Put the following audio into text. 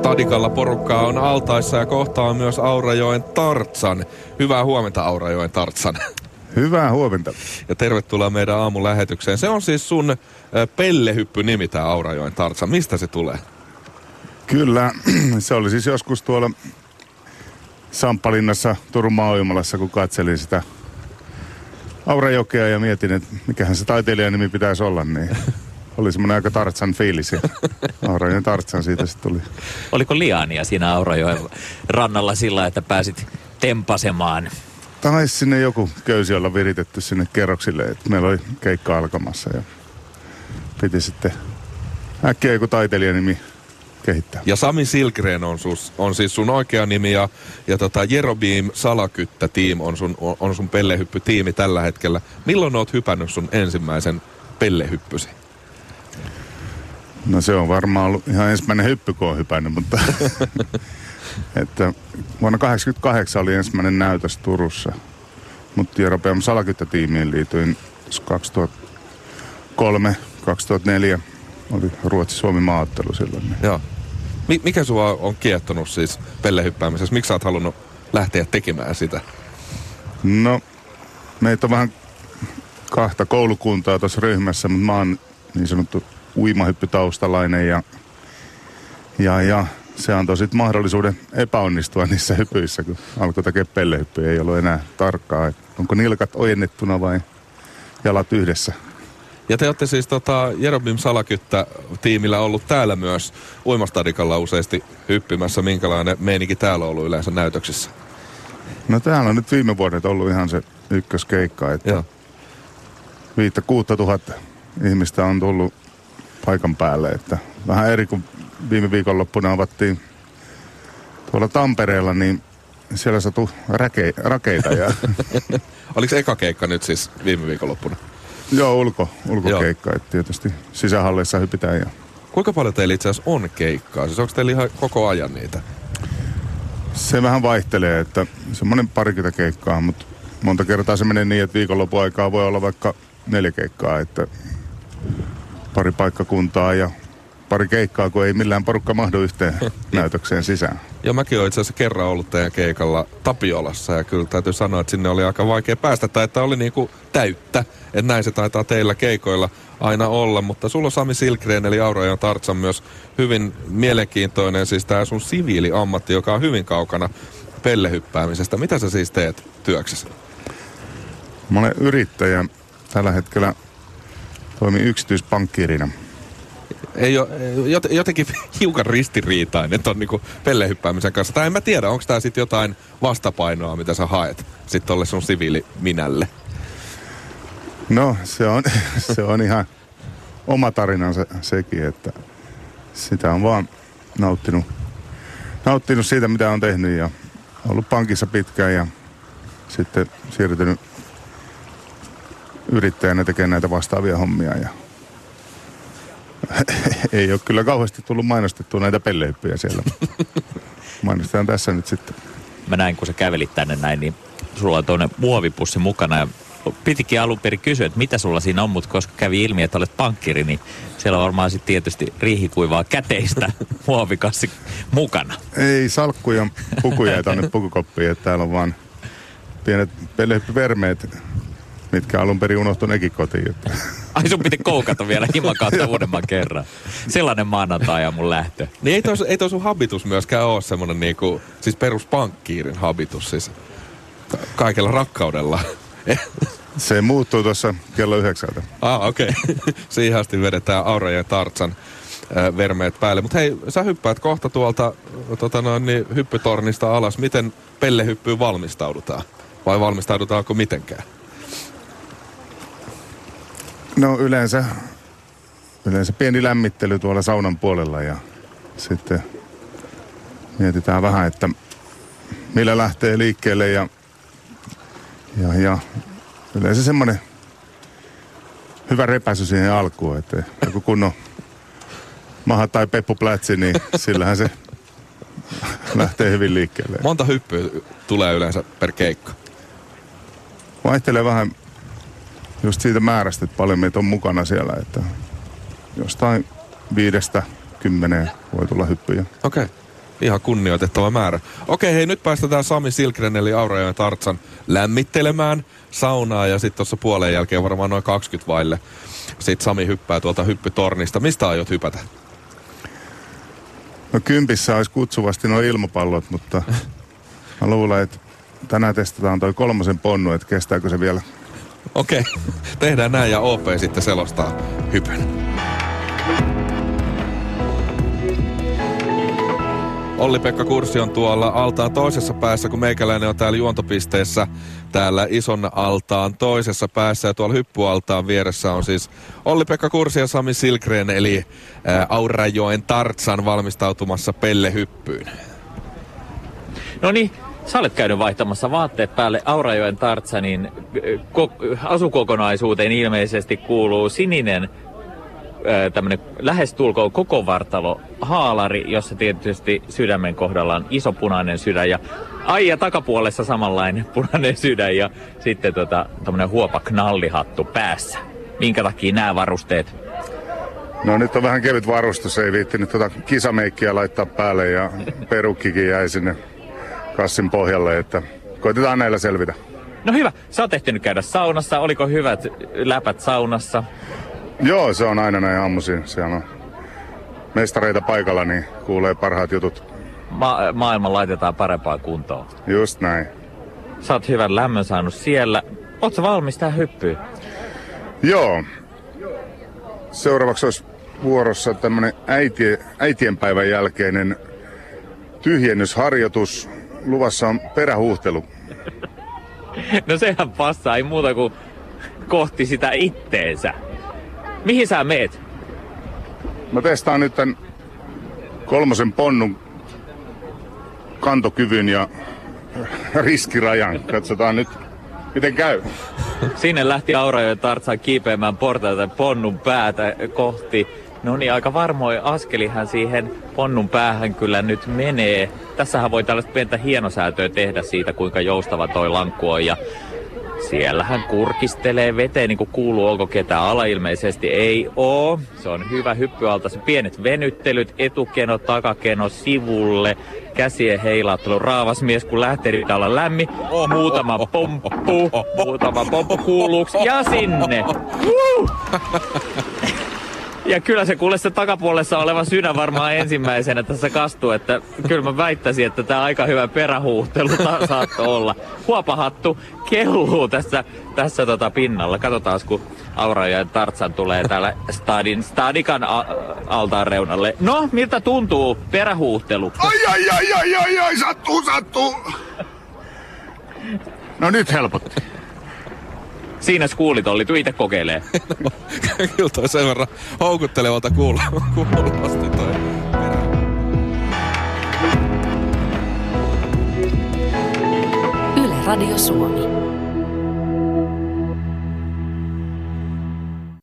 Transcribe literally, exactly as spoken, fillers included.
Stadikalla porukkaa on altaissa ja kohta on myös Aurajoen Tartsan. Hyvää huomenta, Aurajoen Tartsan. Hyvää huomenta. Ja tervetuloa meidän aamun lähetykseen. Se on siis sun äh, pellehyppy-nimi, tää Aurajoen Tartsan. Mistä se tulee? Kyllä, se oli siis joskus tuolla Samppalinnassa Turun Maa-Uimalassa, kun katselin sitä Aurajokea ja mietin, että mikähän se taiteilijan nimi pitäisi olla, niin oli semmoinen aika Tartsan fiilis. Aurajoen Tartsan siitä sitten tuli. Oliko liaania siinä Aurajoen rannalla sillä, että pääsit tempasemaan? Taisi sinne joku köysi olla viritetty sinne kerroksille, että meillä oli keikka alkamassa ja piti sitten äkkiä joku taiteilijan nimi kehittää. Ja Sami Silkgren on, sus, on siis sun oikea nimi ja, ja tota Jerobim Salakyttä team on sun, on sun pellehyppy-tiimi tällä hetkellä. Milloin oot hypännyt sun ensimmäisen pellehyppysi? No se on varmaan ollut ihan ensimmäinen hyppy, kun on hypännyt, mutta että vuonna kahdeksankymmentäkahdeksan oli ensimmäinen näytös Turussa. Mutta Jerobim Salakyttä-tiimiin liityin kaksituhattakolme kaksituhattaneljä oli Ruotsi-Suomi maaottelu silloin. Joo. Mikä sua on kiehtonut siis pellehyppäämisessä? Miksi sä oot halunnut lähteä tekemään sitä? No, meitä on vähän kahta koulukuntaa tuossa ryhmässä, mutta mä oon niin sanottu uimahyppytaustalainen ja, ja, ja se antoi sitten mahdollisuuden epäonnistua niissä hypyissä, kun alkoi tekemään pellehyppyjä. Ei ollut enää tarkkaa, että onko nilkat ojennettuna vai jalat yhdessä. Ja te olette siis tota, Jerobim Salakyttä-tiimillä ollut täällä myös Uimastadikalla useasti hyppimässä. Minkälainen meininki täällä on ollut yleensä näytöksissä? No täällä on nyt viime vuodet ollut ihan se ykköskeikka, että Joo. viittä kuutta tuhatta ihmistä on tullut paikan päälle. Että vähän eri kuin viime viikonloppuna avattiin tuolla Tampereella, niin siellä satui räke, rakeita. Ja oliko eka keikka nyt siis viime viikonloppuna? Joo, ulko, ulkokeikka, että tietysti sisähalleissa hypitään. Ja kuinka paljon teillä itse asiassa on keikkaa? Siis onko teillä ihan koko ajan niitä? Se vähän vaihtelee, että semmoinen parikymmentä keikkaa, mutta monta kertaa se menee niin, että viikonlopun aikaa voi olla vaikka neljä keikkaa, että pari paikkakuntaa ja pari keikkaa, kun ei millään porukka mahdu yhteen näytökseen sisään. Joo, mäkin olen itse asiassa kerran ollut teidän keikalla Tapiolassa ja kyllä täytyy sanoa, että sinne oli aika vaikea päästä tai että oli niinku täyttä, että näin se taitaa teillä keikoilla aina olla, mutta sulla on Sami Silkgren eli Aurajoen Tartsan myös hyvin mielenkiintoinen, siis tää sun siviiliammatti, joka on hyvin kaukana pellehyppäämisestä. Mitä sä siis teet työksessä? Mä olen yrittäjä. Tällä hetkellä toimin yksityispankkiirina. Ei ole, jotenkin hiukan ristiriitainen ton niinku pellehyppäämisen kanssa. Tai en mä tiedä, onko tää sitten jotain vastapainoa, mitä sä haet sitten tolle sun siviiliminälle? No, se on, se on ihan oma tarinansa sekin, että sitä on vaan nauttinut, nauttinut siitä, mitä on tehnyt ja ollut pankissa pitkään ja sitten siirtynyt yrittäjänä tekemään näitä vastaavia hommia ja ei ole kyllä kauheasti tullut mainostettua näitä pellehyppyjä siellä. Mainostetaan tässä nyt sitten. Mä näin, kun sä kävelit tänne näin, niin sulla on tuonne muovipussi mukana ja pitikin alun perin kysyä, että mitä sulla siinä on, mutta koska kävi ilmi, että olet pankkiri, niin siellä on varmaan sitten tietysti riihikuivaa käteistä muovikassi mukana. Ei salkkuja, pukuja ei tänne pukukoppiin, että täällä on vaan pienet pellehyppyvermeet, mitkä alun perin unohtui nekin kotiin. Että. Ai sun piti koukata vielä himakautta uudemman kerran. Sellainen maanantai ja mun lähtö. Niin ei toi, ei toi sun habitus myöskään ole semmonen niinku, siis peruspankkiirin habitus, siis kaikella rakkaudella. Se muuttuu tuossa kello yhdeksältä. Ah, okei. Okay. Siihen asti vedetään Aurajoen Tartsan äh, vermeet päälle. Mutta hei, sä hyppäät kohta tuolta tota noin, niin, hyppytornista alas. Miten pellehyppyyn valmistaudutaan? Vai valmistaudutaanko mitenkään? No yleensä, yleensä pieni lämmittely tuolla saunan puolella ja sitten mietitään vähän, että millä lähtee liikkeelle ja, ja, ja yleensä semmoinen hyvä repäsy siihen alkuun, että joku kunnon maha tai peppuplätsi, niin sillähän se lähtee hyvin liikkeelle. Monta hyppyä tulee yleensä per keikka? Vaihtelee vähän just siitä määrästä, että paljon meitä on mukana siellä, että jostain viidestä kymmeneen voi tulla hyppyjä. Okei. Okay. Ihan kunnioitettava määrä. Okei, hei, nyt päästetään Sami Silkgren eli Aurajoen Tarzan lämmittelemään saunaa ja sitten tuossa puolen jälkeen varmaan noin kaksikymmentä vaille. Sitten Sami hyppää tuolta hyppytornista. Mistä aiot hypätä? No kympissä olisi kutsuvasti nuo ilmapallot, mutta mä luulen, että tänään testataan toi kolmosen ponnu, että kestääkö se vielä. Okei, tehdään näin ja O P sitten selostaa hypyn. Olli-Pekka Kurssi on tuolla altaan toisessa päässä, kun meikäläinen on täällä juontopisteessä täällä ison altaan toisessa päässä. Ja tuolla hyppyaltaan vieressä on siis Olli-Pekka Kurssi ja Sami Silkgren, eli ää, Aurajoen Tarzan valmistautumassa pellehyppyyn. No niin, sä olet käynyt vaihtamassa vaatteet päälle. Aurajoen Tarzanin ko- asukokonaisuuteen ilmeisesti kuuluu sininen tämmönen lähestulkoon koko vartalo haalari, jossa tietysti sydämen kohdalla on iso punainen sydän ja ai ja takapuolessa samanlainen punainen sydän ja sitten tota tämmönen huopa knallihattu päässä. Minkä takia nämä varusteet? No nyt on vähän kevyt varustus, ei viittinyt tota kisameikkiä laittaa päälle ja perukkikin jäi sinne kassin pohjalle, että koitetaan näillä selvitä. No hyvä, sä oot ehtinyt käydä saunassa, oliko hyvät läpät saunassa? Joo, se on aina näin aamuisin. Siellä on mestareita paikalla, niin kuulee parhaat jutut. Ma- maailma laitetaan parempaan kuntoon. Just näin. Sä oot hyvän lämmön saanut siellä. Oot sä valmis tähän hyppyyn? Joo. Seuraavaksi olisi vuorossa tämmönen äiti- äitienpäivän jälkeinen tyhjennysharjoitus. Luvassa on perähuuhtelu. No sehän passaa, ei muuta kuin kohti sitä itteensä. Mihin sä meet? Mä testaan nyt tän kolmosen ponnun kantokyvyn ja riskirajan. Katsotaan nyt, miten käy. Sinne lähti Aurajoen Tarzan kiipeämään portaita ponnun päätä kohti. No niin, aika varmoin askelihan siihen ponnun päähän kyllä nyt menee. Tässähän voi tällaista pientä hienosäätöä tehdä siitä, kuinka joustava toi lankku on. Ja siellä hän kurkistelee veteen, niin kuin kuuluu, onko ketään ala, ilmeisesti ei oo. Se on hyvä hyppyalta, se pienet venyttelyt, etukeno, takakeno, sivulle, käsien heilattelu, raavas mies, kun lähtee, pitää olla lämmin. Muutama pomppu, muutama pomppu kuuluuks, ja sinne. Uh! Ja kyllä se kuule se takapuolessa oleva sydän varmaan ensimmäisenä tässä kastuu, että kyllä mä väittäisin, että tää aika hyvä perähuuhtelu ta- saattoi olla. Huopahattu kelluu tässä, tässä tota pinnalla. Katsotaan, kun Aurajoen Tarzan tulee täällä stadin, stadikan a- altaan reunalle. No, miltä tuntuu perähuuhtelu? Ai, ai, ai, ai, ai, ai, sattuu, sattuu. No nyt helpotti. Siinä kuulit, Olli, tuu itse kokeilee. No, kyllä toi sen verran houkuttelevalta kuulosti toi. Yle Radio Suomi.